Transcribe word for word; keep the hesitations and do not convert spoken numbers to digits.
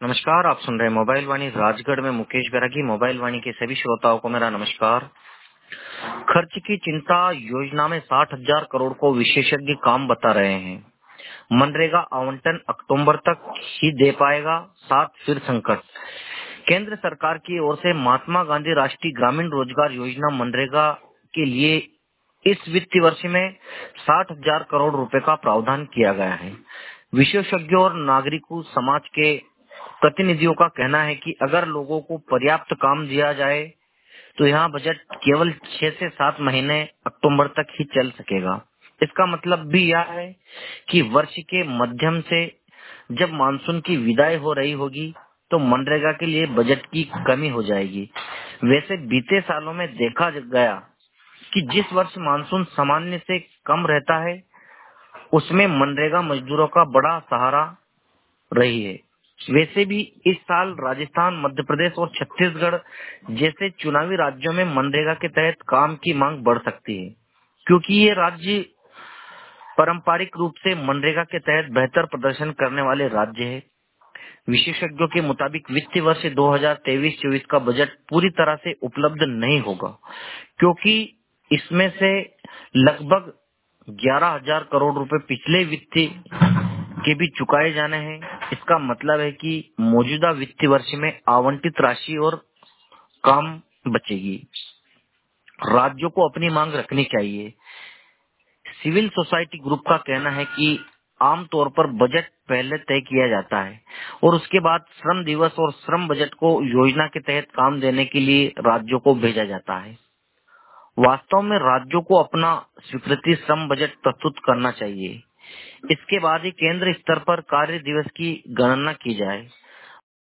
नमस्कार, आप सुन रहे हैं मोबाइल वाणी राजगढ़ में मुकेश बैरागी। मोबाइल वाणी के सभी श्रोताओं को मेरा नमस्कार। खर्च की चिंता योजना में साठ हजार करोड़ को विशेषज्ञ काम बता रहे हैं। मनरेगा आवंटन अक्टूबर तक ही दे पाएगा, साथ फिर संकट। केंद्र सरकार की ओर से महात्मा गांधी राष्ट्रीय ग्रामीण रोजगार योजना मनरेगा के लिए इस वित्तीय वर्ष में साठ हजार करोड़ रुपए का प्रावधान किया गया है। विशेषज्ञों और नागरिकों समाज के प्रतिनिधियों का कहना है कि अगर लोगों को पर्याप्त काम दिया जाए तो यह बजट केवल छह से सात महीने अक्टूबर तक ही चल सकेगा। इसका मतलब भी यह है कि वर्ष के मध्यम से जब मानसून की विदाई हो रही होगी तो मनरेगा के लिए बजट की कमी हो जाएगी। वैसे बीते सालों में देखा गया कि जिस वर्ष मानसून सामान्य से कम रहता है उसमें मनरेगा मजदूरों का बड़ा सहारा रही है। वैसे भी इस साल राजस्थान, मध्य प्रदेश और छत्तीसगढ़ जैसे चुनावी राज्यों में मनरेगा के तहत काम की मांग बढ़ सकती है, क्योंकि ये राज्य पारंपरिक रूप से मनरेगा के तहत बेहतर प्रदर्शन करने वाले राज्य है। विशेषज्ञों के मुताबिक वित्तीय वर्ष दो हज़ार तेईस चौबीस का बजट पूरी तरह से उपलब्ध नहीं होगा, क्योंकि इसमें से लगभग ग्यारह हजार करोड़ रुपए पिछले वित्तीय के भी चुकाए जाने हैं। इसका मतलब है कि मौजूदा वित्तीय वर्ष में आवंटित राशि और काम बचेगी। राज्यों को अपनी मांग रखनी चाहिए। सिविल सोसाइटी ग्रुप का कहना है कि आमतौर पर बजट पहले तय किया जाता है और उसके बाद श्रम दिवस और श्रम बजट को योजना के तहत काम देने के लिए राज्यों को भेजा जाता है। वास्तव में राज्यों को अपना स्वीकृति श्रम बजट प्रस्तुत करना चाहिए। इसके बाद ही केंद्र स्तर पर कार्य दिवस की गणना की जाए।